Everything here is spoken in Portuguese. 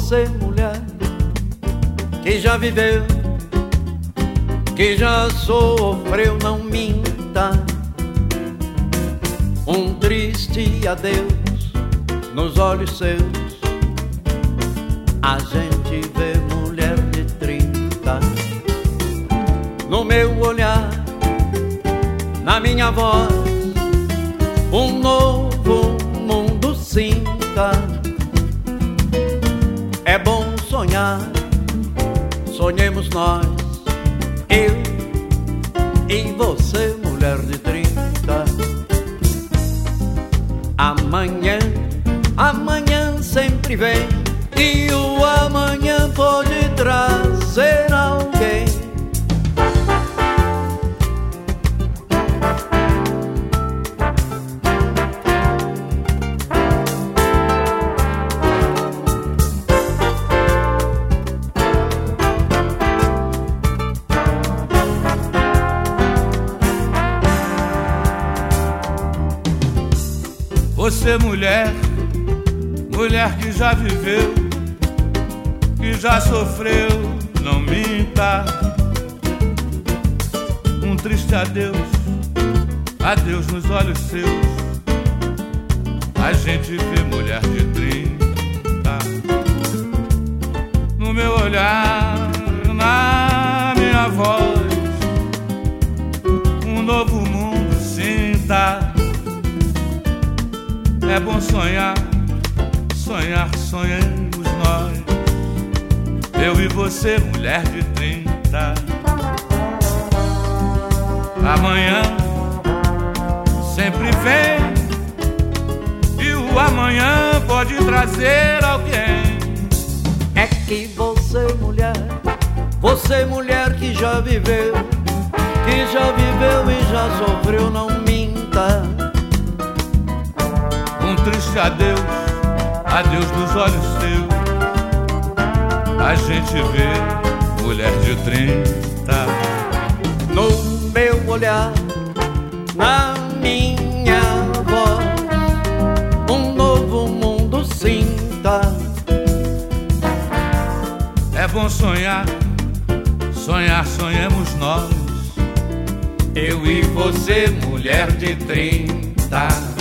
você, mulher, que já viveu, que já sofreu, não minta. Um triste adeus nos olhos seus, a gente vê mulher de 30. No meu olhar, na minha voz, um novo mundo sinta. É bom sonhar, sonhemos nós, eu e você, mulher de 30. Amanhã, amanhã sempre vem, e o amanhã pode trazer alguém. Você, mulher, mulher que já viveu, que já sofreu, não minta. Um triste adeus, adeus nos olhos seus, a gente vê mulher de 30. No meu olhar, na minha voz, um novo mundo sinta. É bom sonhar, sonhar, sonhamos nós, eu e você, mulher de 30. Amanhã sempre vem, e o amanhã pode trazer alguém. É que você, mulher que já viveu, e já sofreu, não minta. Um triste adeus, adeus nos olhos seus, a gente vê mulher de 30. No meu olhar, na minha voz, um novo mundo sinta. É bom sonhar, sonhar, sonhamos nós, eu e você, mulher de 30.